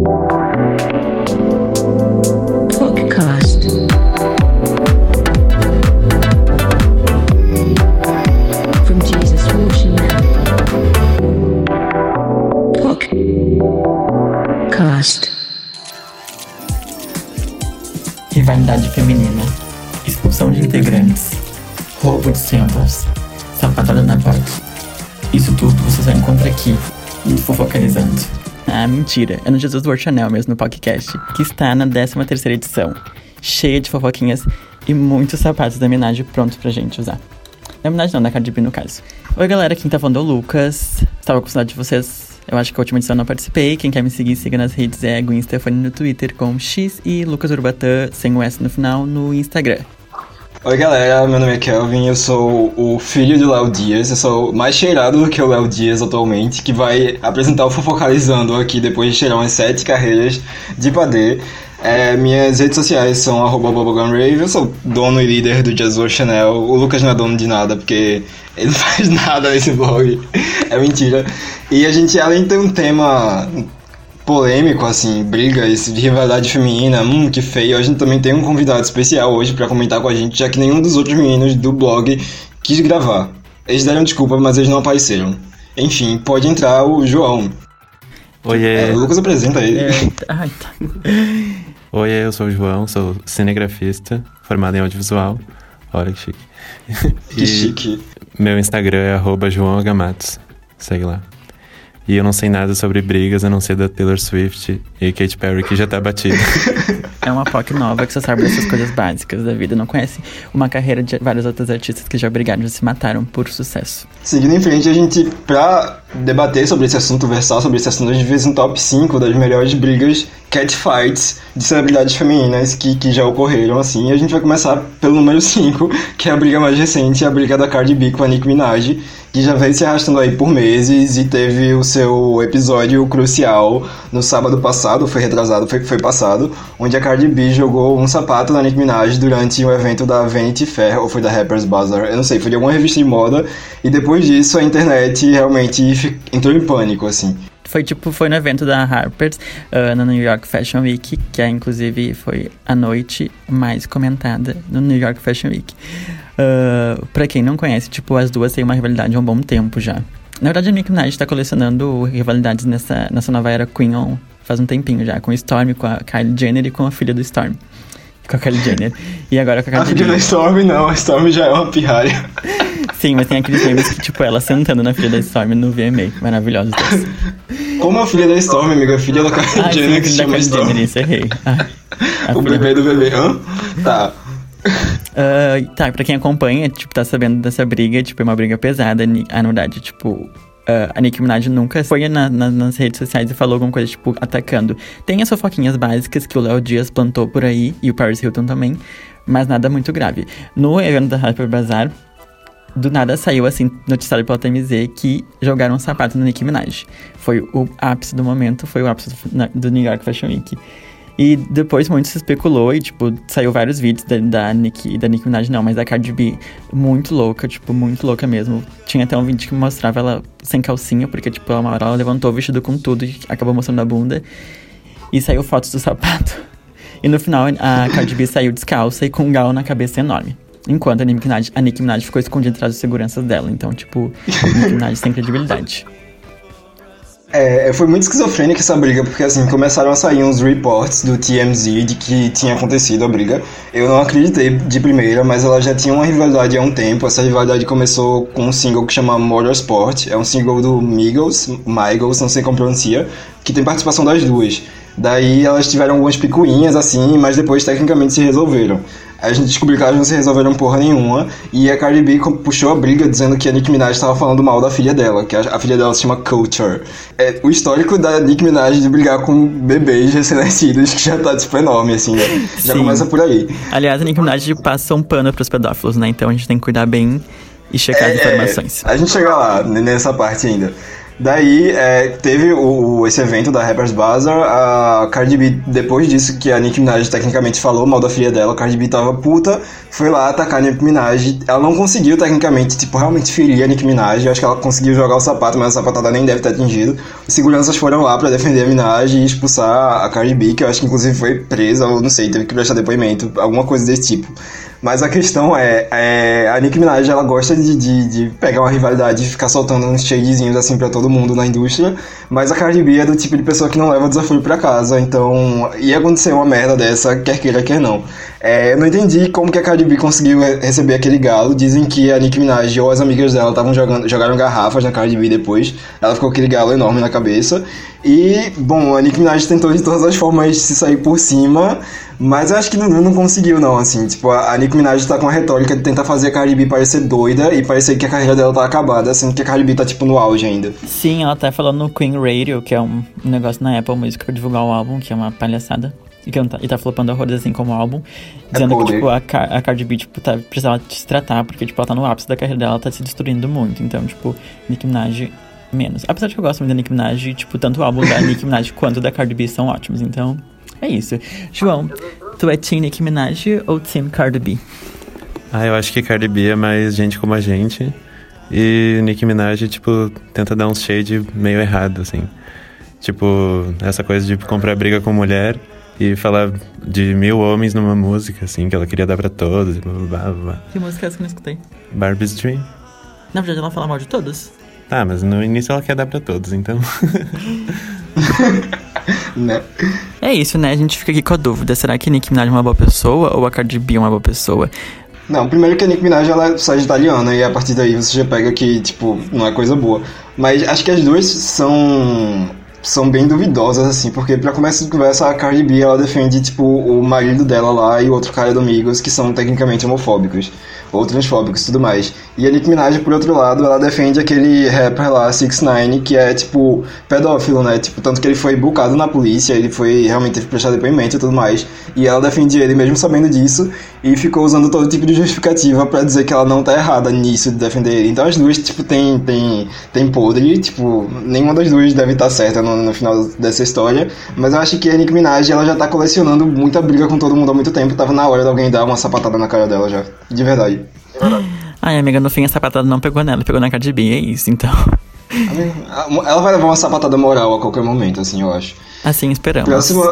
Podcast. From Jesus Washing Podcast. Rivalidade feminina, expulsão de integrantes, roubo de samples, sapatada na porta. Isso tudo você só encontra aqui, no Fofocalizando. Ah, mentira, é no Jesus World Channel mesmo, no podcast, que está na 13ª edição, cheia de fofoquinhas e muitos sapatos da Minaj prontos pra gente usar. Da Minaj não, da Cardi B no caso. Oi galera, quem tá falando é o Lucas, estava com saudade de vocês. Eu acho que a última edição eu não participei. Quem quer me seguir, siga nas redes. É Gwen Stefani no Twitter com X e Lucas Urbatan, sem o S no final, no Instagram. Oi galera, meu nome é Kelvin, eu sou o filho do Léo Dias, eu sou mais cheirado do que o Léo Dias atualmente, que vai apresentar o Fofocalizando aqui depois de cheirar umas 7 carreiras de padê. Minhas redes sociais são @bubblegumrave, eu sou dono e líder do Jesus Chanel. O Lucas não é dono de nada, porque ele não faz nada nesse blog, é mentira. E a gente, além de ter um tema polêmico, assim, brigas de rivalidade feminina, que feio, a gente também tem um convidado especial hoje pra comentar com a gente, já que nenhum dos outros meninos do blog quis gravar. Eles deram desculpa, mas eles não apareceram. Enfim, pode entrar o João. Oiê. O Lucas apresenta ele. Tá. Oiê, eu sou o João, sou cinegrafista, formado em audiovisual. Olha que chique. Que chique. Meu Instagram é @joaohmatos. Segue lá. E eu não sei nada sobre brigas, a não ser da Taylor Swift e Katy Perry, que já tá batida. É uma POC nova que só sabe dessas coisas básicas da vida. Não conhece uma carreira de vários outros artistas que já brigaram, já se mataram por sucesso. Seguindo em frente, a gente, pra debater sobre esse assunto, versar sobre esse assunto, a gente fez um top 5 das melhores brigas, catfights, de celebridades femininas que já ocorreram, assim. E a gente vai começar pelo número 5, que é a briga mais recente, a briga da Cardi B com a Nicki Minaj, que já veio se arrastando aí por meses e teve o seu episódio crucial no sábado passado, foi retrasado, foi passado, onde a Cardi B jogou um sapato na Nicki Minaj durante um evento da Vanity Fair, ou foi da Harper's Bazaar, eu não sei, foi de alguma revista de moda, e depois disso a internet realmente entrou em pânico, assim. Foi no evento da Harper's, na New York Fashion Week, que inclusive foi a noite mais comentada no New York Fashion Week. Pra quem não conhece, as duas têm uma rivalidade há um bom tempo já. Na verdade, a Nicki Minaj tá colecionando rivalidades nessa nova era Queen faz um tempinho já, com o Storm, com a Kylie Jenner e com a filha do Storm. Com a Kylie Jenner. E agora com a Cardi B. A filha da Storm não, a Storm já é uma pirralha. Sim, mas tem aqueles memes que, ela sentando na filha da Storm no VMA. Maravilhosos dois. Como a filha da Storm, amiga? A filha da Kylie Jenner, que se chama Storm. Jenner, isso, errei. O bebê do bebê, Tá. Pra quem acompanha, tá sabendo dessa briga, é uma briga pesada. Na verdade, a Nicki Minaj nunca foi nas redes sociais e falou alguma coisa, atacando. Tem as fofoquinhas básicas que o Léo Dias plantou por aí, e o Paris Hilton também, mas nada muito grave. No evento da Harper's Bazaar, do nada saiu, noticiado pela TMZ que jogaram um sapato na Nicki Minaj. Foi o ápice do momento, foi o ápice do New York Fashion Week. E depois muito se especulou e, saiu vários vídeos da Nicki Minaj, não, mas da Cardi B, muito louca mesmo. Tinha até um vídeo que mostrava ela sem calcinha, porque, uma hora ela levantou o vestido com tudo e acabou mostrando a bunda. E saiu fotos do sapato. E no final, a Cardi B saiu descalça e com um galo na cabeça enorme. Enquanto a Nicki Minaj ficou escondida atrás dos seguranças dela. Então, Nicki Minaj sem credibilidade. Foi muito esquizofrênica essa briga, porque começaram a sair uns reports do TMZ de que tinha acontecido a briga. Eu não acreditei de primeira, mas ela já tinha uma rivalidade há um tempo. Essa rivalidade começou com um single que chama Motorsport, é um single do Migos, não sei como pronuncia, que tem participação das duas. Daí elas tiveram algumas picuinhas mas depois tecnicamente se resolveram. A gente descobriu que elas não se resolveram porra nenhuma, e a Cardi B puxou a briga dizendo que a Nicki Minaj estava falando mal da filha dela, que a filha dela se chama Culture. O histórico da Nicki Minaj de brigar com bebês recém-nascidos, que já tá enorme, né? Já Sim. Começa por aí. Aliás, a Nicki Minaj passa um pano pros pedófilos, né? Então a gente tem que cuidar bem e checar as informações. A gente chega lá, nessa parte ainda. Daí, teve esse evento da Rappers Bazaar, a Cardi B, depois disso que a Nicki Minaj tecnicamente falou mal da filha dela, a Cardi B tava puta, foi lá atacar a Nicki Minaj. Ela não conseguiu tecnicamente, tipo, realmente ferir a Nicki Minaj. Eu acho que ela conseguiu jogar o sapato, mas a sapatada nem deve ter atingido. Os seguranças foram lá pra defender a Minaj e expulsar a Cardi B, que eu acho que inclusive foi presa, ou não sei, teve que prestar depoimento, alguma coisa desse tipo. Mas a questão a Nicki Minaj, ela gosta de pegar uma rivalidade e ficar soltando uns shadezinhos assim pra todo mundo na indústria, mas a Cardi B é do tipo de pessoa que não leva desafio pra casa, então ia acontecer uma merda dessa, quer queira, quer não. Eu não entendi como que a Cardi B conseguiu receber aquele galo. Dizem que a Nicki Minaj ou as amigas dela jogaram garrafas na Cardi B depois, ela ficou com aquele galo enorme na cabeça. E, bom, a Nicki Minaj tentou de todas as formas se sair por cima, mas eu acho que não conseguiu não, assim, tipo, a Nicki Minaj tá com a retórica de tentar fazer a Cardi B parecer doida e parecer que a carreira dela tá acabada, sendo que a Cardi B tá, tipo, no auge ainda. Sim, ela tá falando no Queen Radio, que é um negócio na Apple Music pra divulgar o álbum, que é uma palhaçada. E tá flopando horrores assim como álbum, dizendo que, tipo, a Cardi B, tipo, precisava se tratar, porque, tipo, ela tá no ápice da carreira dela, ela tá se destruindo muito, então, tipo, Nicki Minaj menos. Apesar de que eu gosto muito da Nicki Minaj, tipo, tanto o álbum da Nicki Minaj quanto da Cardi B são ótimos, então é isso. João, tu é Team Nicki Minaj ou Team Cardi B? Eu acho que Cardi B é mais gente como a gente, e Nicki Minaj, tipo, tenta dar uns shade meio errado, assim. Tipo, essa coisa de comprar briga com mulher e falar de 1000 homens numa música, assim, que ela queria dar pra todos, e blá, blá, blá, blá. Que música é essa que eu não escutei? Barbie's Dream. Na verdade, ela fala mal de todos. Tá, mas no início ela quer dar pra todos, então... Né? É isso, né? A gente fica aqui com a dúvida. Será que Nicki Minaj é uma boa pessoa ou a Cardi B é uma boa pessoa? Não, primeiro que a Nicki Minaj, ela é sagitariana e a partir daí você já pega que, tipo, não é coisa boa. Mas acho que as duas são bem duvidosas, assim, porque pra começo de conversa, a Cardi B, ela defende, tipo, o marido dela lá e o outro cara do Migos, que são tecnicamente homofóbicos, ou transfóbicos e tudo mais. E a Nicki Minaj, por outro lado, ela defende aquele rapper lá, 6ix9ine, que é, tipo, pedófilo, né, tipo, tanto que ele foi bucado na polícia, ele realmente teve que prestar depoimento e tudo mais, e ela defende ele mesmo sabendo disso, e ficou usando todo tipo de justificativa pra dizer que ela não tá errada nisso de defender ele. Então as duas, tipo, tem podre, tipo, nenhuma das duas deve estar certa no final dessa história, mas eu acho que a Nicki Minaj, ela já tá colecionando muita briga com todo mundo há muito tempo, tava na hora de alguém dar uma sapatada na cara dela já, de verdade. Ai, amiga, no fim a sapatada não pegou nela, pegou na Cardi B, é isso, então. Ela vai levar uma sapatada moral a qualquer momento, assim, eu acho. Assim esperamos.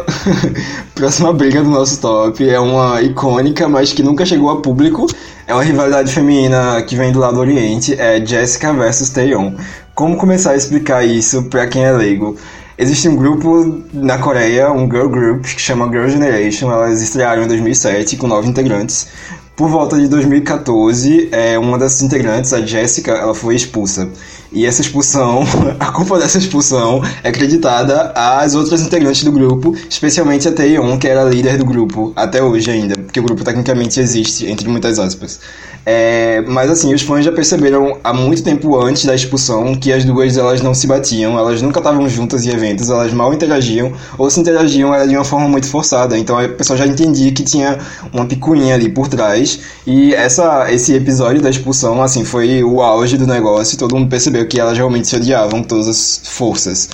Próxima briga do nosso top é uma icônica, mas que nunca chegou a público. É uma rivalidade feminina que vem do lado do Oriente, é Jessica versus Taeyeon. Como começar a explicar isso pra quem é leigo? Existe um grupo na Coreia, um girl group, que chama Girl Generation. Elas estrearam em 2007 com 9 integrantes. Por volta de 2014, uma dessas integrantes, a Jessica, ela foi expulsa. E essa expulsão, a culpa dessa expulsão é acreditada às outras integrantes do grupo, especialmente a Taeyeon, que era a líder do grupo, até hoje ainda, porque o grupo tecnicamente existe, entre muitas aspas. Mas assim, os fãs já perceberam há muito tempo antes da expulsão que as duas, elas não se batiam, elas nunca estavam juntas em eventos, elas mal interagiam, ou se interagiam era de uma forma muito forçada, então a pessoa já entendia que tinha uma picuinha ali por trás, e esse episódio da expulsão, assim, foi o auge do negócio, e todo mundo percebeu que elas realmente se odiavam com todas as forças.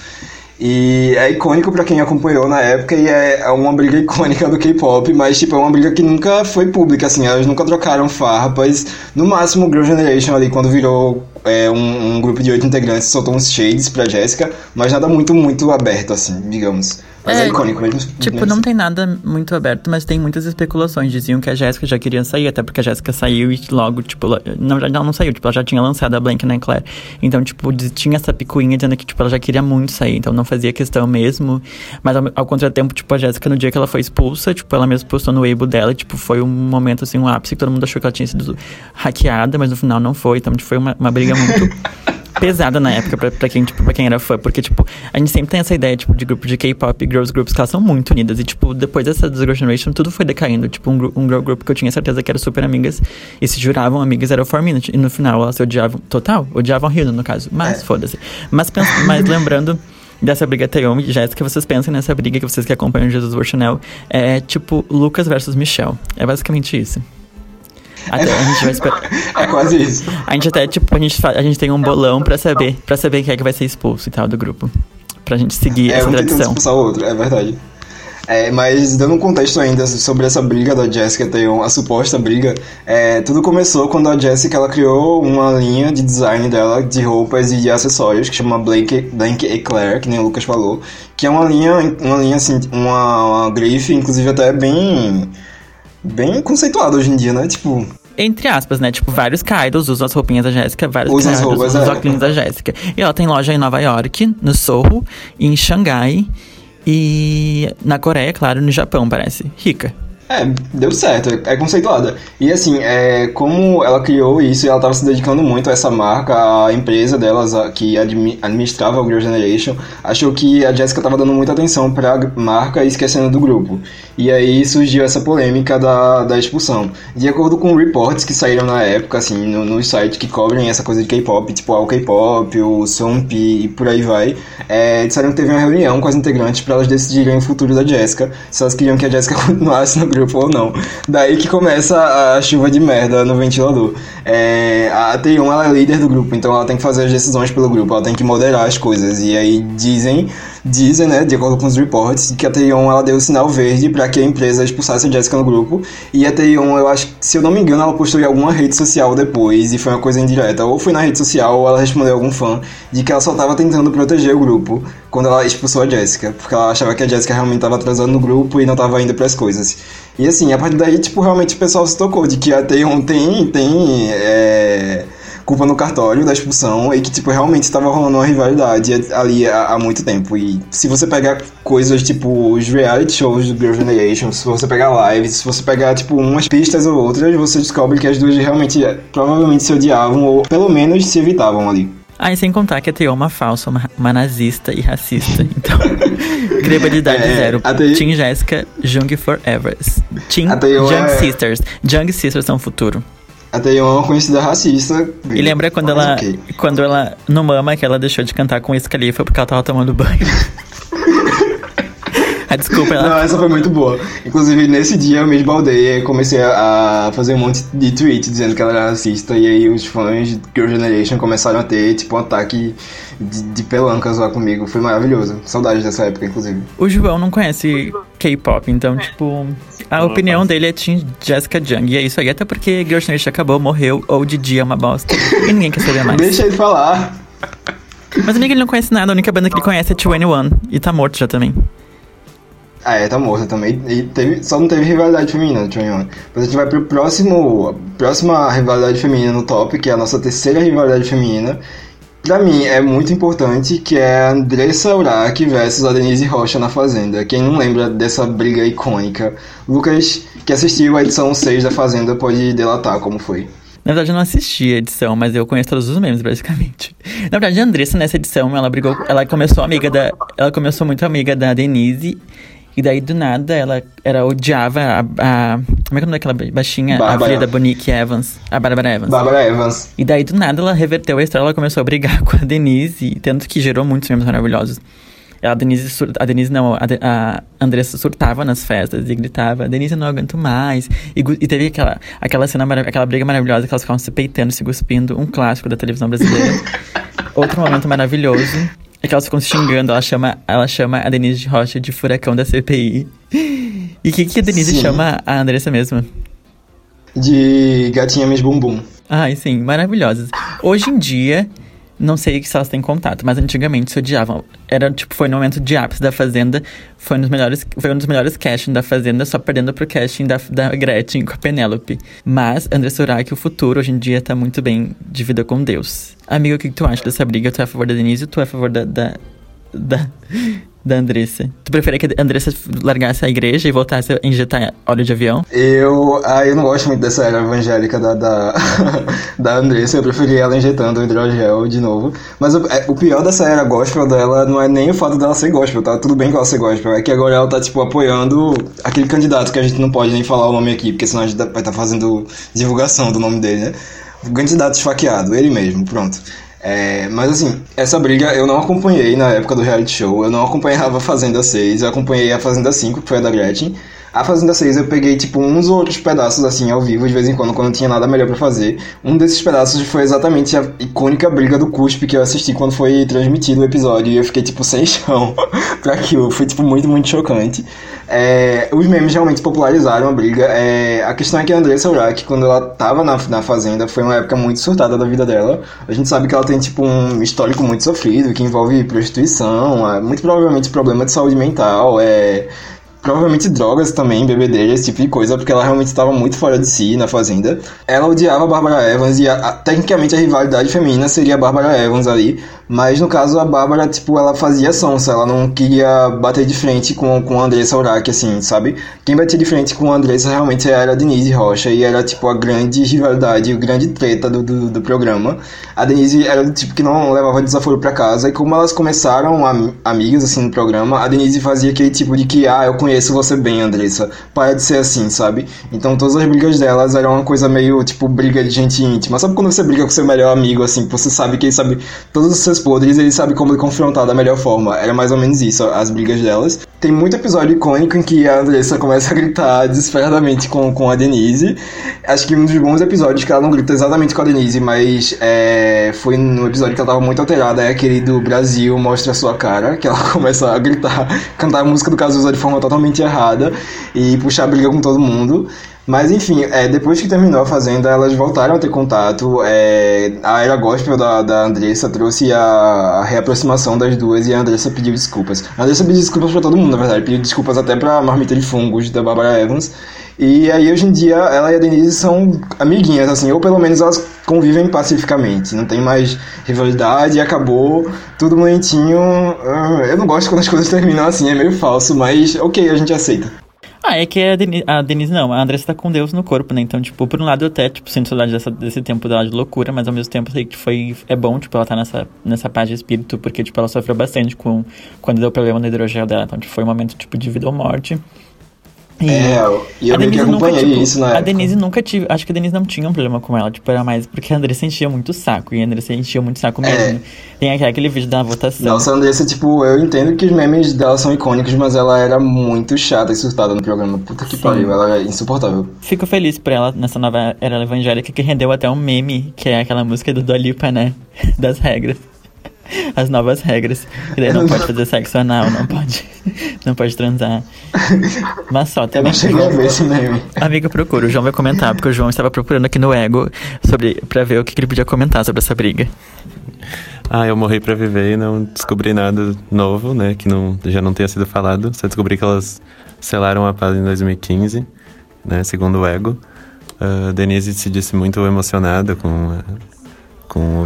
E é icônico pra quem acompanhou na época, e é uma briga icônica do K-pop, mas tipo, é uma briga que nunca foi pública, assim, elas nunca trocaram farpas. No máximo, o Girl Generation ali, quando virou um grupo de 8 integrantes, soltou uns shades pra Jessica, mas nada muito, muito aberto, assim, digamos. Mas é icônico mesmo. Tipo, não tem nada muito aberto, mas tem muitas especulações. Diziam que a Jéssica já queria sair, até porque a Jéssica saiu e logo, tipo, na verdade ela não saiu, tipo, ela já tinha lançado a Blank and Claire. Então, tipo, tinha essa picuinha dizendo que, tipo, ela já queria muito sair, então não fazia questão mesmo. Mas ao contratempo, tipo, a Jéssica, no dia que ela foi expulsa, tipo, ela mesmo postou no Weibo dela, tipo, foi um momento, assim, um ápice, que todo mundo achou que ela tinha sido hackeada, mas no final não foi. Então, tipo, foi uma briga muito pesada na época pra quem era fã, porque, tipo, a gente sempre tem essa ideia, tipo, de grupo de K-pop e girls groups que elas são muito unidas, e, tipo, depois dessa Girl Generation, tudo foi decaindo, tipo, um girl group que eu tinha certeza que eram super amigas, e se juravam amigas, era o 4Minute, e no final elas se odiavam, odiavam Hyuna, no caso, mas foda-se. Mas lembrando dessa briga Taeyeon e Jéssica, vocês pensem nessa briga que vocês que acompanham Jesus War Chanel, é tipo Lucas versus Michelle, é basicamente isso. Até a gente vai esperar. É quase isso. A gente até, tipo, a gente tem um bolão pra saber quem é que vai ser expulso e tal do grupo. Pra gente seguir essa um tentando tradição. expulsar o outro, é verdade. Mas dando um contexto ainda sobre essa briga da Jessica, a suposta briga, tudo começou quando a Jessica ela criou uma linha de design dela de roupas e de acessórios que chama Blank Eclair, que nem o Lucas falou, que é uma linha assim, uma grife, inclusive até bem conceituada hoje em dia, né? Tipo, entre aspas, né? Tipo, vários idols usam as roupinhas da Jéssica, vários Usam as idols roupas, usam os óculos da Jéssica. E ela tem loja em Nova York, no Soho, em Xangai e na Coreia, claro, no Japão, parece. Rica. Deu certo, é conceituada. E assim, como ela criou isso e ela estava se dedicando muito a essa marca, a empresa delas, que administrava o Girl Generation, achou que a Jessica estava dando muita atenção para a marca e esquecendo do grupo. E aí surgiu essa polêmica da expulsão. De acordo com reports que saíram na época, assim, nos sites que cobrem essa coisa de K-pop, tipo o K-pop, o Sonp e por aí vai, disseram que teve uma reunião com as integrantes para elas decidirem o futuro da Jessica, se elas queriam que a Jessica continuasse no grupo ou não. Daí que começa a chuva de merda no ventilador. A Taeyeon, ela é líder do grupo, então ela tem que fazer as decisões pelo grupo, ela tem que moderar as coisas. E aí dizem, né, de acordo com os reports, que a Taeyeon, ela deu o sinal verde pra que a empresa expulsasse a Jessica no grupo. E a Taeyeon, eu acho que, se eu não me engano, ela postou em alguma rede social depois, e foi uma coisa indireta, ou foi na rede social, ou ela respondeu a algum fã, de que ela só tava tentando proteger o grupo quando ela expulsou a Jessica, porque ela achava que a Jessica realmente tava atrasando no grupo e não tava indo pras coisas. E assim, a partir daí, tipo, realmente o pessoal se tocou de que a Taeyeon tem culpa no cartório da expulsão e que, tipo, realmente estava rolando uma rivalidade ali há muito tempo. E se você pegar coisas, tipo, os reality shows do Girl Generation, se você pegar lives, se você pegar, tipo, umas pistas ou outras, você descobre que as duas realmente, provavelmente se odiavam ou pelo menos se evitavam ali. E sem contar que a Taeyeon é uma falsa, uma nazista e racista. Então, credibilidade zero. Team Jéssica, Jung Forever. Team Jung Sisters. Jung Sisters são o futuro. A Taeyeon é uma conhecida racista. E lembra quando ela no Mama, que ela deixou de cantar com o Wiz Khalifa porque ela tava tomando banho. Desculpa, ela... Não, essa foi muito boa. Inclusive, nesse dia eu me esbaldei e comecei a fazer um monte de tweets dizendo que ela era racista. E aí os fãs de Girl Generation começaram a ter, tipo, um ataque de pelancas lá comigo. Foi maravilhoso. Saudades dessa época, inclusive. O João não conhece K-pop, então, tipo... A opinião dele é Team Jessica Jung. E é isso aí, até porque Girl Generation acabou, morreu, ou Didi é uma bosta. E ninguém quer saber mais. Deixa ele falar. Mas amigo, ele não conhece nada. A única banda que ele conhece é 2NE1. E tá morto já também. Tá morta também. E só não teve rivalidade feminina no 2NE1. Mas a gente vai pro próxima rivalidade feminina no top, que é a nossa terceira rivalidade feminina. Pra mim é muito importante, que é a Andressa Urach versus a Denise Rocha na Fazenda. Quem não lembra dessa briga icônica? Lucas, que assistiu a edição 6 da Fazenda, pode delatar como foi. Na verdade, eu não assisti a edição, mas eu conheço todos os memes, basicamente. Na verdade, a Andressa, nessa edição, ela começou muito amiga da Denise. E daí, do nada, ela odiava a... Como é que é o nome daquela baixinha? Bárbara. A filha da Monique Evans. A Bárbara Evans. Bárbara Evans. E daí, do nada, ela reverteu a história. Ela começou a brigar com a Denise. E tanto que gerou muitos memes maravilhosos. A Andressa surtava nas festas e gritava: Denise, eu não aguento mais. E teve aquela cena, aquela briga maravilhosa que elas ficavam se peitando, se cuspindo. Um clássico da televisão brasileira. Outro momento maravilhoso é que elas ficam se xingando. Ela chama a Denise Rocha de furacão da CPI. E o que a Denise chama a Andressa mesmo? De gatinha Miss Bumbum. Ai, sim, maravilhosas. Hoje em dia, não sei se elas têm contato, mas antigamente se odiavam. Foi no momento de ápice da Fazenda. Foi um dos melhores castings da Fazenda, só perdendo pro casting da Gretchen com a Penélope. Mas Andressa Urach, o futuro, hoje em dia, tá muito bem de vida com Deus. Amigo, o que tu acha dessa briga? Tu é a favor da Denise ou tu é a favor da Andressa? Tu preferia que a Andressa largasse a igreja e voltasse a injetar óleo de avião? Eu não gosto muito dessa era evangélica da Andressa. Eu preferia ela injetando hidrogel de novo. Mas o pior dessa era gospel dela não é nem o fato dela ser gospel, tá? Tudo bem com ela ser gospel. É que agora ela tá, tipo, apoiando aquele candidato que a gente não pode nem falar o nome aqui, porque senão a gente vai estar fazendo divulgação do nome dele, né? O candidato esfaqueado, ele mesmo, pronto. Mas assim, essa briga eu não acompanhei na época do reality show, eu não acompanhava a Fazenda 6, eu acompanhei a Fazenda 5, que foi a da Gretchen. A Fazenda 6 eu peguei, tipo, uns ou outros pedaços, assim, ao vivo, de vez em quando não tinha nada melhor pra fazer. Um desses pedaços foi exatamente a icônica briga do cuspe que eu assisti quando foi transmitido o episódio, e eu fiquei, tipo, sem chão pra aquilo. Foi, tipo, muito, muito chocante. Os memes realmente popularizaram a briga. A questão é que a Andressa Urach, quando ela tava na Fazenda, foi uma época muito surtada da vida dela. A gente sabe que ela tem, tipo, um histórico muito sofrido, que envolve prostituição, muito provavelmente problema de saúde mental, provavelmente drogas também, bebedeira, esse tipo de coisa, porque ela realmente estava muito fora de si na Fazenda. Ela odiava a Bárbara Evans e tecnicamente a rivalidade feminina seria a Bárbara Evans ali, mas no caso a Bárbara, tipo, ela fazia sonsa, ela não queria bater de frente com a Andressa Urach, assim, sabe? Quem batia de frente com a Andressa realmente era a Denise Rocha, e era, tipo, a grande rivalidade, a grande treta do programa. A Denise era do tipo que não levava desaforo pra casa, e como elas começaram amigas, assim, no programa, a Denise fazia aquele tipo de que, eu conheço você bem, Andressa, para de ser assim, sabe? Então todas as brigas delas eram uma coisa meio, tipo, briga de gente íntima. Sabe quando você briga com seu melhor amigo, assim, que você sabe que ele sabe todos os seus podres e ele sabe como lhe confrontar da melhor forma? Era mais ou menos isso, as brigas delas. Tem muito episódio icônico em que a Andressa começa a gritar desesperadamente com a Denise. Acho que um dos bons episódios que ela não grita exatamente com a Denise, mas foi no episódio que ela tava muito alterada, é aquele do Brasil Mostra a Sua Cara, que ela começa a gritar, cantar a música do Cazuza de forma totalmente errada e puxar a briga com todo mundo. Mas enfim, depois que terminou a Fazenda, elas voltaram a ter contato. A era gospel da Andressa trouxe a reaproximação das duas e a Andressa pediu desculpas. A Andressa pediu desculpas pra todo mundo, na verdade. Pediu desculpas até pra Marmita de Fungos, da Bárbara Evans. E aí, hoje em dia, ela e a Denise são amiguinhas, assim, ou pelo menos elas convivem pacificamente. Não tem mais rivalidade, acabou, tudo bonitinho. Eu não gosto quando as coisas terminam assim, é meio falso, mas ok, a gente aceita. É que a Denise não, a Andressa tá com Deus no corpo, né? Então, tipo, por um lado eu até, tipo, sinto saudade desse tempo dela de loucura, mas ao mesmo tempo sei que é bom, tipo, ela tá nessa paz de espírito, porque, tipo, ela sofreu bastante quando deu problema no hidrogel dela. Então, tipo, foi um momento, tipo, de vida ou morte. E eu meio que acompanhei isso na época. A Denise nunca tive... Acho que a Denise não tinha um problema com ela. Tipo, era mais porque a Andressa enchia muito o saco. E a Andressa enchia muito o saco mesmo. Tem aquele vídeo da votação. Nossa, a Andressa, tipo... Eu entendo que os memes dela são icônicos, mas ela era muito chata e surtada no programa. Puta que pariu, ela era insuportável. Fico feliz por ela nessa nova era evangélica, que rendeu até um meme, que é aquela música do Dua Lipa, né? Das regras. As novas regras. E daí não pode fazer sexo anal, não pode transar. Mas só também. Eu não cheguei a ver esse meme. Amiga, procura. O João vai comentar, porque o João estava procurando aqui no Ego pra ver o que ele podia comentar sobre essa briga. Eu morri pra viver e não descobri nada novo, né? Que já não tenha sido falado. Só descobri que elas selaram a paz em 2015, né? Segundo o Ego. Denise se disse muito emocionada com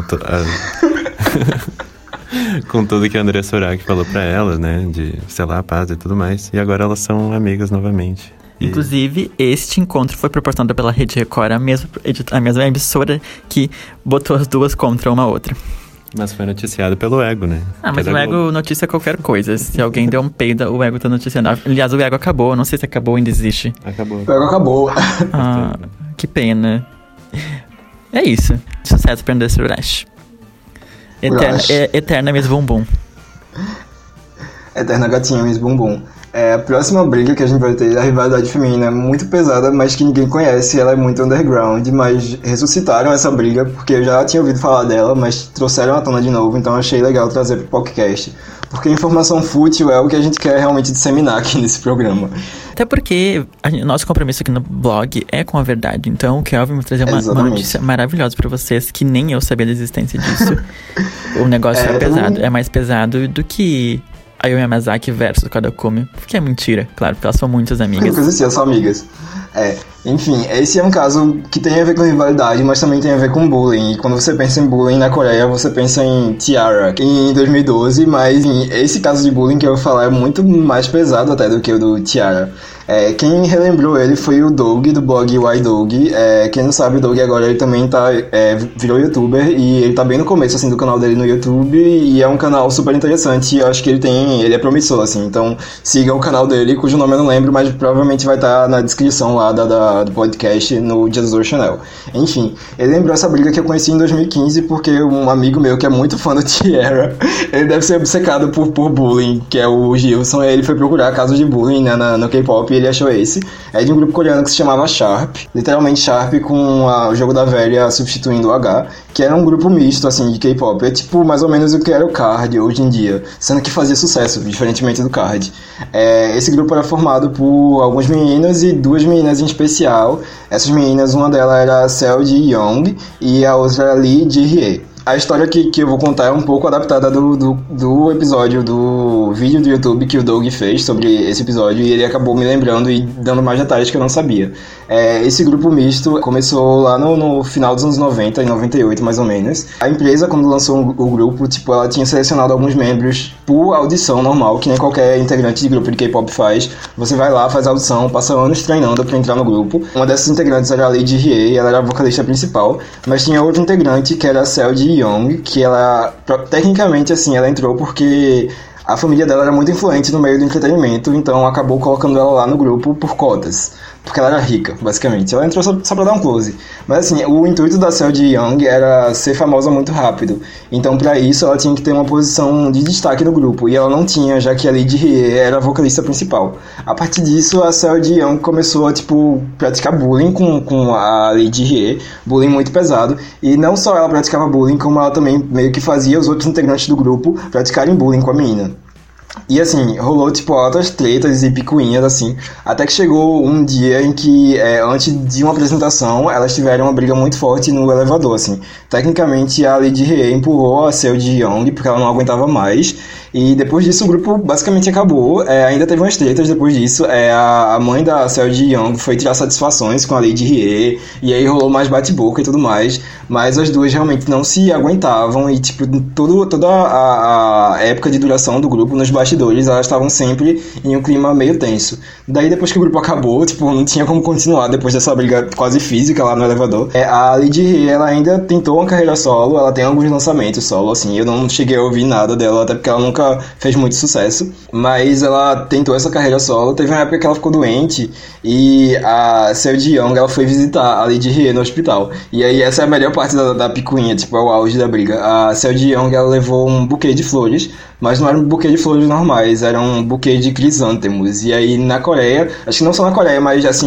tudo que a Andressa Urach falou pra ela, né? De selar a paz e tudo mais. E agora elas são amigas novamente. Inclusive, este encontro foi proporcionado pela Rede Record, a mesma emissora que botou as duas contra uma outra. Mas foi noticiado pelo Ego, né? Mas o Ego noticia qualquer coisa. Se alguém deu um peido, o Ego tá noticiando. Aliás, o Ego acabou. Não sei se acabou ou ainda existe. Acabou. O Ego acabou. Que pena. É isso. Sucesso pra Andressa Urach. Eterna Miss Bumbum. Eterna gatinha Miss Bumbum. A próxima briga que a gente vai ter, a rivalidade feminina, é muito pesada, mas que ninguém conhece, ela é muito underground, mas ressuscitaram essa briga, porque eu já tinha ouvido falar dela, mas trouxeram à tona de novo, então achei legal trazer pro podcast. Porque informação fútil é o que a gente quer realmente disseminar aqui nesse programa. Até porque nosso compromisso aqui no blog é com a verdade. Então, o Kelvin vai trazer uma notícia maravilhosa pra vocês, que nem eu sabia da existência disso. O negócio é pesado. É mais pesado do que Ayumi Yamazaki versus Kadokumi. Porque é mentira, claro, porque elas são muitas amigas. Não existia, são amigas. Enfim, esse é um caso que tem a ver com rivalidade, mas também tem a ver com bullying. E quando você pensa em bullying na Coreia, você pensa em Tiara, em 2012, mas esse caso de bullying que eu vou falar é muito mais pesado até do que o do Tiara. Quem relembrou ele foi o Doug, do blog Why Doug. Quem não sabe, o Doug agora ele também virou youtuber e ele tá bem no começo, assim, do canal dele no YouTube e é um canal super interessante e eu acho que ele é promissor, assim. Então, sigam o canal dele, cujo nome eu não lembro, mas provavelmente vai estar na descrição lá do podcast no Jesus Channel. Enfim, ele lembrou essa briga que eu conheci em 2015 porque um amigo meu que é muito fã do Tierra, ele deve ser obcecado por bullying, que é o Gilson. Ele foi procurar casos de bullying, né, no K-pop e ele achou esse. É de um grupo coreano que se chamava Sharp, literalmente Sharp com o jogo da velha substituindo o H, que era um grupo misto, assim, de K-pop. É tipo mais ou menos o que era o Card hoje em dia, sendo que fazia sucesso, diferentemente do Card. Esse grupo era formado por alguns meninos e duas meninas em especial. Essas meninas, uma delas era Seo Ji-young e a outra era Lee Ji-hye. A história que eu vou contar é um pouco adaptada do episódio, do vídeo do YouTube que o Doug fez sobre esse episódio, e ele acabou me lembrando e dando mais detalhes que eu não sabia. Esse grupo misto começou lá no final dos anos 90, em 98 mais ou menos. A empresa, quando lançou o grupo, ela tinha selecionado alguns membros por audição normal, que nem qualquer integrante de grupo de K-pop faz. Você vai lá, faz audição, passa anos treinando pra entrar no grupo. Uma dessas integrantes era a Lee Ji-hye, ela era a vocalista principal, mas tinha outra integrante que era a Seo Ji-young, que ela, tecnicamente, assim, ela entrou porque a família dela era muito influente no meio do entretenimento, então acabou colocando ela lá no grupo por cotas, porque ela era rica, basicamente. Ela entrou só pra dar um close. Mas assim, o intuito da Seo Ji-young era ser famosa muito rápido. Então, pra isso, ela tinha que ter uma posição de destaque no grupo. E ela não tinha, já que a Lee Ji-hye era a vocalista principal. A partir disso, a Seo Ji-young começou a, praticar bullying com a Lee Ji-hye. Bullying muito pesado. E não só ela praticava bullying, como ela também meio que fazia os outros integrantes do grupo praticarem bullying com a menina. E assim, rolou altas tretas e picuinhas, assim, até que chegou um dia em que, antes de uma apresentação, elas tiveram uma briga muito forte no elevador, assim. Tecnicamente, a Lee Ji-hye empurrou a Seo Ji-young porque ela não aguentava mais, e depois disso o grupo basicamente acabou. Ainda teve umas tretas depois disso. A mãe da Seo Ji-young foi tirar satisfações com a Lee Ji-hye, e aí rolou mais bate-boca e tudo mais, mas as duas realmente não se aguentavam, e toda a época de duração do grupo, nos bastidores, elas estavam sempre em um clima meio tenso. Daí depois que o grupo acabou, não tinha como continuar depois dessa briga quase física lá no elevador. A Lee Ji-hye, ela ainda tentou uma carreira solo, ela tem alguns lançamentos solo, assim, eu não cheguei a ouvir nada dela, até porque ela nunca fez muito sucesso, mas ela tentou essa carreira solo. Teve uma época que ela ficou doente e a Seo Ji-young, ela foi visitar a Lee Ji-hye no hospital, e aí essa é a melhor parte da picuinha, é o auge da briga. A Seo Ji-young, ela levou um buquê de flores, mas não era um buquê de flores normais, era um buquê de crisântemos. E aí na Coreia, acho que não só na Coreia, mas assim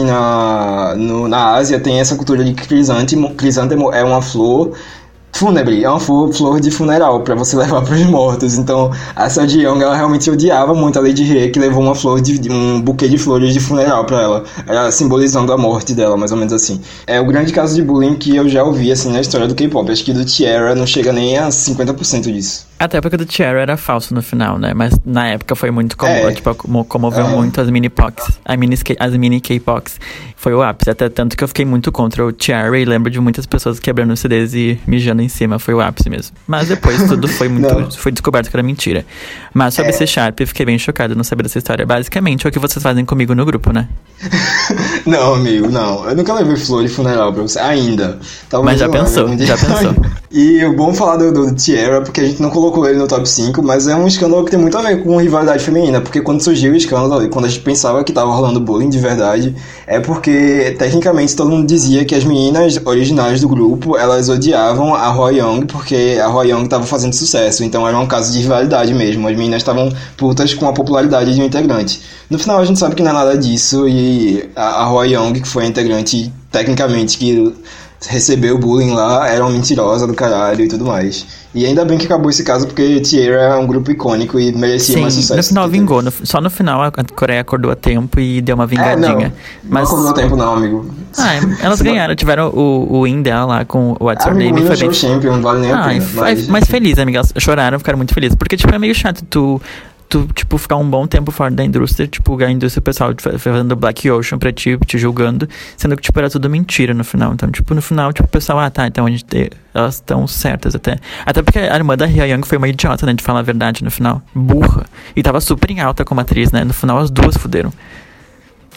na Ásia tem essa cultura de crisântemo. Crisântemo é uma flor fúnebre, é uma flor de funeral pra você levar pros mortos. Então a Seo Ji-young, ela realmente odiava muito a Lee Ji-hye, que levou um buquê de flores de funeral pra ela, era simbolizando a morte dela, mais ou menos assim. É o grande caso de bullying que eu já ouvi, assim, na história do K-pop. Acho que do Tierra não chega nem a 50% disso. Até porque do Tierra era falso no final, né? Mas na época foi muito comum, comoveu muito as mini-pocs, as mini K-pocs. Foi o ápice, até tanto que eu fiquei muito contra o Tierra e lembro de muitas pessoas quebrando CDs e mijando em cima, foi o ápice mesmo. Mas depois tudo foi foi descoberto que era mentira. Mas sobre ser Sharp, eu fiquei bem chocado não saber dessa história. Basicamente é o que vocês fazem comigo no grupo, né? Não, amigo, não. Eu nunca levei flor de funeral pra você, ainda. Mas já pensou. E o bom falar do Tierra, porque a gente não colocou ele no top 5, mas é um escândalo que tem muito a ver com rivalidade feminina, porque quando surgiu o escândalo e quando a gente pensava que tava rolando bullying de verdade, é porque tecnicamente todo mundo dizia que as meninas originais do grupo, elas odiavam a Hwoyoung porque a Hwoyoung tava fazendo sucesso, então era um caso de rivalidade mesmo, as meninas estavam putas com a popularidade de um integrante. No final a gente sabe que não é nada disso, e a Hwoyoung, que foi a integrante tecnicamente que recebeu bullying lá, era uma mentirosa do caralho e tudo mais. E ainda bem que acabou esse caso, porque Tierra é um grupo icônico e merecia mais sucesso. No final vingou. Só no final a Coreia acordou a tempo e deu uma vingadinha. Não acordou a tempo não, amigo. Elas ganharam, tiveram o win dela lá com o What's Your Name. Foi bem... Champion, não vale nem a pena. Mas feliz, amiga. Elas choraram, ficaram muito felizes. Porque, é meio chato tu, ficar um bom tempo fora da indústria, a indústria, o pessoal fazendo Black Ocean pra ti, te julgando, sendo que, era tudo mentira no final. Então, no final, o pessoal, então elas estão certas até. Até porque a irmã da Hwoyoung foi uma idiota, né, de falar a verdade no final. Burra. E tava super em alta como atriz, né? No final, as duas fuderam.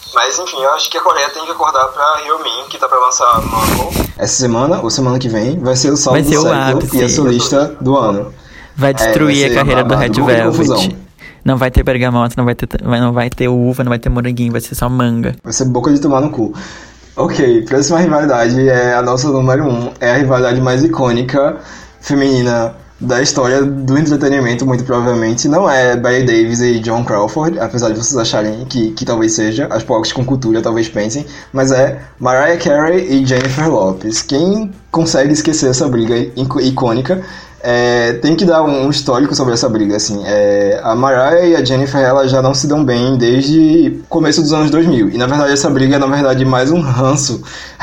Mas enfim, eu acho que a Coreia tem que acordar pra Hyomin, que tá pra lançar Mango essa semana, ou semana que vem, vai ser o salto do século e a solista do ano. Vai destruir a carreira do Red Velvet. Confusão. Não vai ter bergamota, não vai ter uva, não vai ter moranguinho, vai ser só manga. Vai ser boca de tomar no cu. Ok, próxima rivalidade é a nossa número 1. É a rivalidade mais icônica feminina da história do entretenimento, muito provavelmente. Não é Bette Davis e Joan Crawford, apesar de vocês acharem que talvez seja, as poucas com cultura talvez pensem, mas é Mariah Carey e Jennifer Lopez. Quem consegue esquecer essa briga icônica? Tem que dar um histórico sobre essa briga, assim. A Mariah e a Jennifer, elas já não se dão bem desde o começo dos anos 2000. E, na verdade, essa briga é, na verdade, mais um ranço.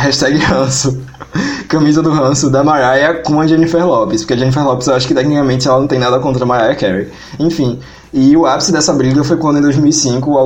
#ranço. Camisa do ranço da Mariah com a Jennifer Lopez. Porque a Jennifer Lopez, eu acho que, tecnicamente, ela não tem nada contra a Mariah Carey. Enfim. E o ápice dessa briga foi quando, em 2005,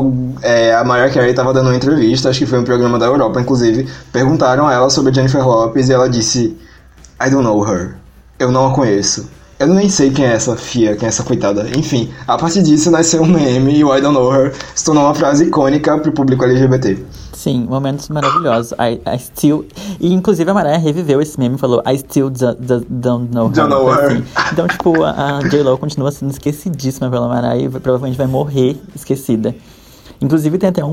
a Mariah Carey estava dando uma entrevista, acho que foi um programa da Europa, inclusive. Perguntaram a ela sobre a Jennifer Lopez e ela disse: I don't know her. Eu não a conheço. Eu nem sei quem é essa fia, quem é essa coitada. Enfim, a partir disso nasceu um meme e o I don't know her se tornou uma frase icônica pro público LGBT. Sim, momentos maravilhosos. I still... E inclusive a Mariah reviveu esse meme e falou I still don't know her. Don't know her. Assim. Então, tipo, a J.Lo continua sendo esquecidíssima pela Mariah e provavelmente vai morrer esquecida. Inclusive tem até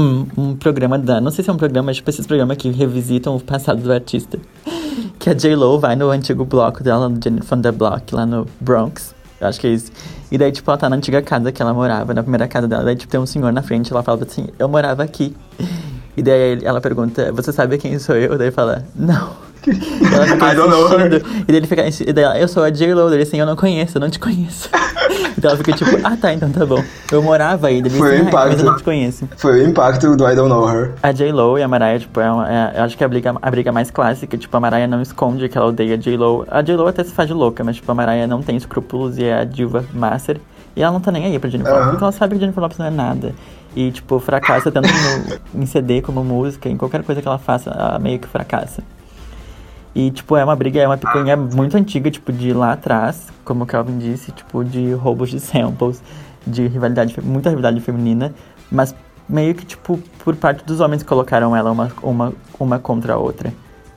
um programa não sei se é um programa, mas tipo esses programas que revisitam o passado do artista. Que a J.Lo vai no antigo bloco dela, no Jennifer from the Block, lá no Bronx. Eu acho que é isso. E daí, tipo, ela tá na antiga casa que ela morava, na primeira casa dela. Daí, tipo, tem um senhor na frente, ela fala assim, eu morava aqui. E daí ela pergunta, você sabe quem sou eu? Daí fala, não. E ela fica I don't know her. E daí ele fica, e daí ela, eu sou a J.Lo. Daí assim, eu não te conheço. Então ela fica tipo, tá, então tá bom. Eu morava aí, daí foi o impacto. Mas eu não te conheço. Foi o impacto do I don't know her. A J.Lo e a Mariah, tipo, eu acho que é a briga mais clássica. Tipo, a Mariah não esconde que ela odeia a J.Lo. A J.Lo até se faz de louca, mas tipo, a Mariah não tem escrúpulos e é a diva master. E ela não tá nem aí pra Jennifer Lopez, porque ela sabe que a Jennifer Lopez não é nada. E, tipo, fracassa tanto em CD como música, em qualquer coisa que ela faça, ela meio que fracassa. E, tipo, é uma picuinha muito antiga, tipo, de lá atrás, como o Calvin disse, tipo, de roubos de samples, de muita rivalidade feminina, mas meio que, tipo, por parte dos homens colocaram ela uma contra a outra.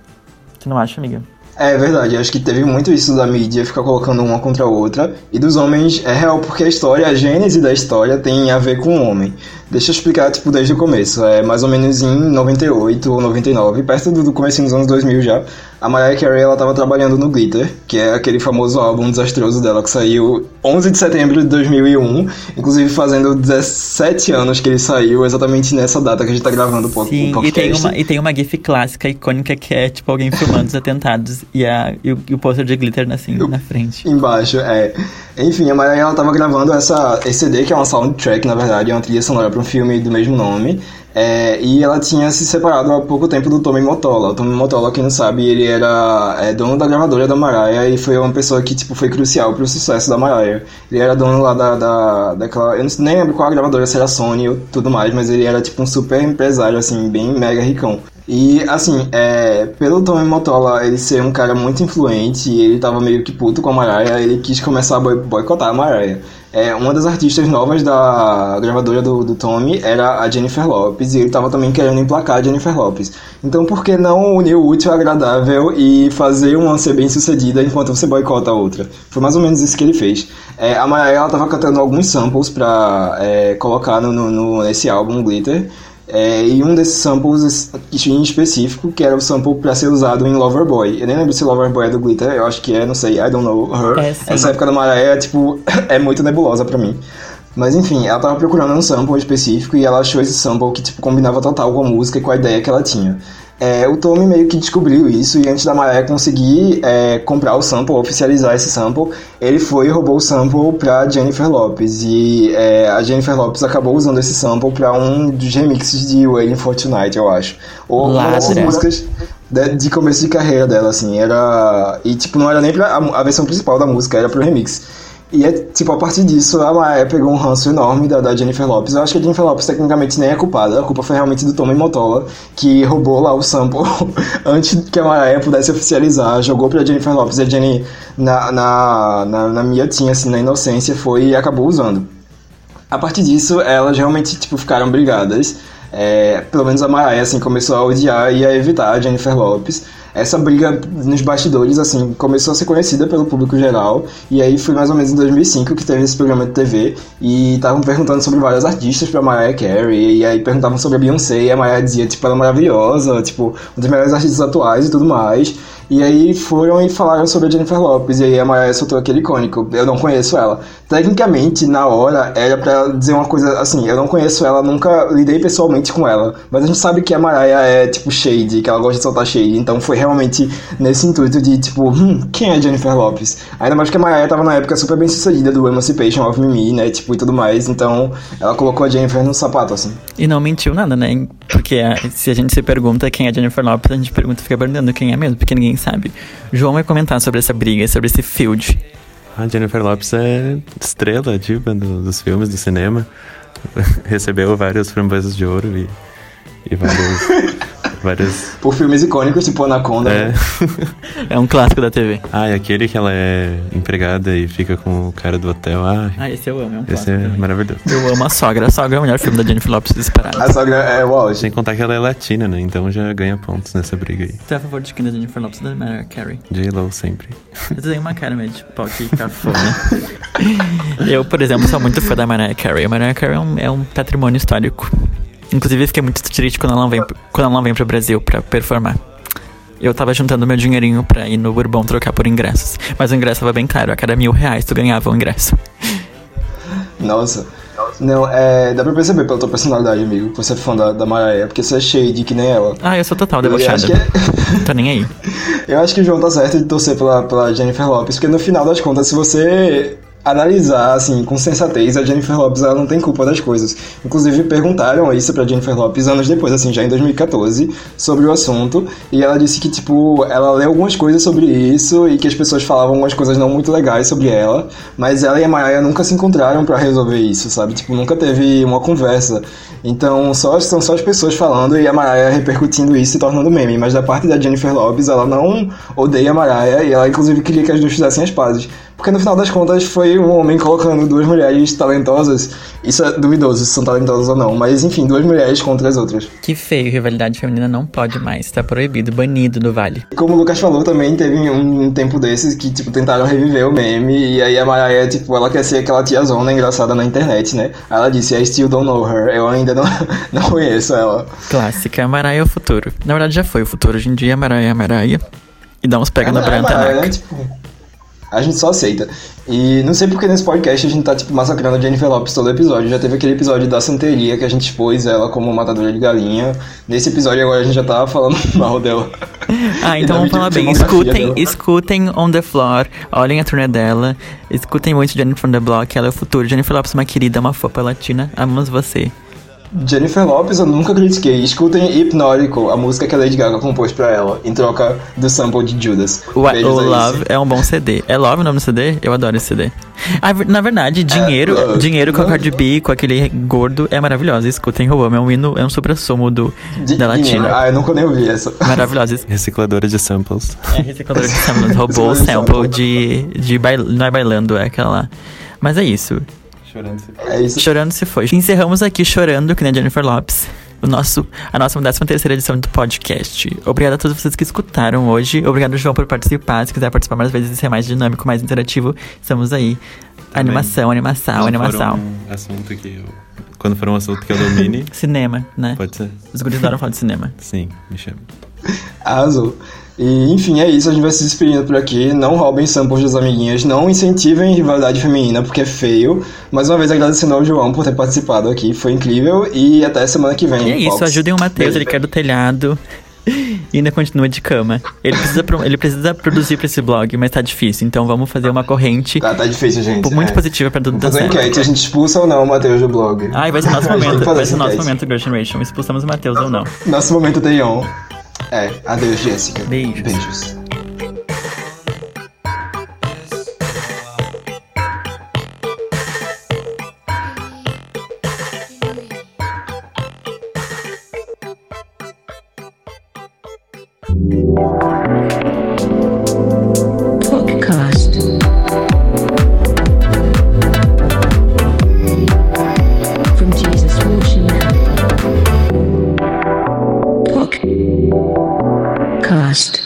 Tu não acha, amiga? É verdade, acho que teve muito isso da mídia, ficar colocando uma contra a outra. E dos homens é real, porque a gênese da história tem a ver com o homem. Deixa eu explicar, tipo, desde o começo. É mais ou menos em 98 ou 99, perto do começo dos anos 2000 já. A Mariah Carey, ela tava trabalhando no Glitter, que é aquele famoso álbum desastroso dela, que saiu 11 de setembro de 2001. Inclusive fazendo 17 anos que ele saiu, exatamente nessa data que a gente tá gravando o podcast. Sim, e tem uma gif clássica, icônica, que é, tipo, alguém filmando os atentados e o pôster de Glitter assim, na frente. Embaixo, Enfim, a Mariah, ela tava gravando esse CD, que é uma soundtrack, na verdade, é uma trilha sonora para um filme do mesmo nome. E ela tinha se separado há pouco tempo do Tommy Mottola. O Tommy Mottola, quem não sabe, ele era dono da gravadora da Mariah e foi uma pessoa que, tipo, foi crucial pro sucesso da Mariah. Ele era dono lá daquela... Eu nem lembro qual a gravadora, se era Sony ou tudo mais, mas ele era, tipo, um super empresário, assim, bem mega ricão. E, assim, pelo Tommy Mottola ele ser um cara muito influente e ele tava meio que puto com a Mariah, ele quis começar a boicotar a Mariah. Uma das artistas novas da gravadora do Tommy era a Jennifer Lopez, e ele tava também querendo emplacar a Jennifer Lopez. Então por que não unir o útil ao agradável e fazer uma ser bem sucedida enquanto você boicota a outra? Foi mais ou menos isso que ele fez. A Mariah, ela tava cantando alguns samples pra colocar nesse álbum Glitter. E um desses samples em específico, que era o sample pra ser usado em Loverboy. Eu nem lembro se Loverboy é do Glitter, eu acho que não sei, I don't know her. Essa época da Mariah, tipo, é muito nebulosa pra mim. Mas enfim, ela tava procurando um sample específico e ela achou esse sample que, tipo, combinava total com a música e com a ideia que ela tinha. O Tommy meio que descobriu isso, e antes da Mariah conseguir comprar o sample, oficializar esse sample, ele foi e roubou o sample pra Jennifer Lopez, e a Jennifer Lopez acabou usando esse sample pra um dos remixes de Waiting for Tonight, eu acho. Ou uma dessas músicas de começo de carreira dela, assim, e tipo, não era nem pra a versão principal da música, era pro remix. E tipo, a partir disso, a Mariah pegou um ranço enorme da Jennifer Lopez. Eu acho que a Jennifer Lopez tecnicamente nem é culpada. A culpa foi realmente do Tommy Mottola, que roubou lá o sample antes que a Mariah pudesse oficializar. Jogou pra Jennifer Lopez e a Jenny, na miatinha, assim, na inocência, foi e acabou usando. A partir disso, elas realmente, tipo, ficaram brigadas. pelo menos a Mariah, assim, começou a odiar e a evitar a Jennifer Lopez. Essa briga nos bastidores, assim, começou a ser conhecida pelo público geral, e aí foi mais ou menos em 2005 que teve esse programa de TV, e estavam perguntando sobre vários artistas pra Mariah Carey, e aí perguntavam sobre a Beyoncé, e a Mariah dizia, tipo, ela é maravilhosa, tipo, um dos melhores artistas atuais e tudo mais. E aí foram e falaram sobre a Jennifer Lopez, e aí a Mariah soltou aquele icônico, eu não conheço ela. Tecnicamente, na hora, era pra ela dizer uma coisa assim, eu não conheço ela, nunca lidei pessoalmente com ela, mas a gente sabe que a Mariah é, tipo, shade, que ela gosta de soltar shade, então foi realmente nesse intuito de, tipo, quem é Jennifer Lopez? Ainda mais que a Mariah tava na época super bem sucedida do Emancipation of Mimi, né, tipo, e tudo mais, então ela colocou a Jennifer no sapato, assim. E não mentiu nada, né? Porque se a gente se pergunta quem é Jennifer Lopez, a gente fica perguntando quem é mesmo, porque ninguém sabe. João vai comentar sobre essa briga, sobre esse feud. A Jennifer Lopez é estrela, diva dos filmes, do cinema. Recebeu vários framboesas de ouro e vários... Por filmes icônicos, tipo Anaconda. É um clássico da TV. E aquele que ela é empregada e fica com o cara do hotel. Esse eu amo, é um esse clássico. é também. maravilhoso. Eu amo A Sogra é o melhor filme da Jennifer Lopez disparado. A sogra é o auge. Sem contar que ela é latina, né? Então já ganha pontos nessa briga aí. Tu é a favor de quem da Jennifer Lopez ou da Mariah Carey? J-Lo sempre. Eu tenho uma cara meio de pau que cafona. Eu, por exemplo, sou muito fã da Mariah Carey. A Mariah Carey é um patrimônio histórico. Inclusive, fiquei muito triste quando ela não vem pro Brasil pra performar. Eu tava juntando meu dinheirinho pra ir no Bourbon trocar por ingressos. Mas o ingresso tava bem caro, a cada R$1.000 tu ganhava o ingresso. Nossa. Não, dá pra perceber pela tua personalidade, amigo, que você é fã da Mariah, porque você é shade que nem ela. Eu sou total debochada. Tô nem aí. Eu acho que o João tá certo de torcer pela Jennifer Lopez, porque no final das contas, se você analisar, assim, com sensatez, a Jennifer Lopez, ela não tem culpa das coisas. Inclusive, perguntaram isso pra Jennifer Lopez anos depois, assim, já em 2014, sobre o assunto, e ela disse que, tipo, ela leu algumas coisas sobre isso, e que as pessoas falavam algumas coisas não muito legais sobre ela, mas ela e a Mariah nunca se encontraram pra resolver isso, sabe? Tipo, nunca teve uma conversa. Então, são só as pessoas falando e a Mariah repercutindo isso e tornando meme, mas da parte da Jennifer Lopez, ela não odeia a Mariah, e ela, inclusive, queria que as duas fizessem as pazes. Porque no final das contas foi um homem colocando duas mulheres talentosas. Isso é duvidoso se são talentosas ou não, mas enfim, duas mulheres contra as outras. Que feio, rivalidade feminina não pode mais, tá proibido, banido do Vale. Como o Lucas falou, também teve um tempo desses que, tipo, tentaram reviver o meme, e aí a Mariah, tipo, ela quer ser aquela tiazona engraçada na internet, né? Ela disse, I still don't know her, eu ainda não conheço ela. Clássica, a Mariah é o futuro. Na verdade já foi o futuro, hoje em dia a Mariah é a Mariah. E dá uns pega no Brian Tanaka. Né? Tipo, a gente só aceita. E não sei porque nesse podcast a gente tá, tipo, massacrando a Jennifer Lopez todo episódio. Já teve aquele episódio da santeria que a gente expôs ela como matadora de galinha. Nesse episódio agora a gente já tá falando mal dela. Então vamos falar bem. Escutem On The Floor. Olhem a turnê dela. Escutem muito Jennifer from the Block. Ela é o futuro. Jennifer Lopez é uma querida, uma fofa latina. Amamos você. Jennifer Lopez eu nunca critiquei. Escutem Hypnotical, a música que a Lady Gaga compôs pra ela, em troca do sample de Judas. O Love é um bom CD. É Love o nome do CD? Eu adoro esse CD. Na verdade, Dinheiro com a Cardi B, com aquele gordo, é maravilhosa. Escutem, é um hino, é um supra-sumo da Latina. Eu nunca nem ouvi essa. Maravilhosa. Recicladora de samples. Recicladora de samples. Roubou o sample de não é bailando, é aquela lá. Mas é isso. Chorando se foi. É isso. Chorando se foi. Encerramos aqui chorando, que nem a Jennifer Lopez. A nossa 13ª edição do podcast. Obrigado a todos vocês que escutaram hoje. Obrigado, João, por participar. Se quiser participar mais vezes e ser mais dinâmico, mais interativo, estamos aí. Também. Animação. Quando for um assunto que eu domine... Cinema, né? Pode ser. Os guris adoram falar de cinema. Sim, me chama. Arrasou. E, enfim, é isso. A gente vai se despedindo por aqui. Não roubem samples das amiguinhas. Não incentivem rivalidade feminina, porque é feio. Mais uma vez, agradecendo ao João por ter participado aqui. Foi incrível. E até semana que vem. E é isso. Ajudem o Matheus. Ele quer do telhado. E ainda continua de cama. Ele precisa produzir pra esse blog, mas tá difícil. Então vamos fazer uma corrente. Tá difícil, gente. Muito positiva pra tudo dar certo. Fazer enquete. A gente expulsa ou não o Matheus do blog? Vai ser nosso momento. Vai ser nosso momento, Girl Generation. Expulsamos o Matheus ou não. Nosso momento tem on. Adeus, Jéssica. Beijos. Podcast from Jesus Washington. Podcast.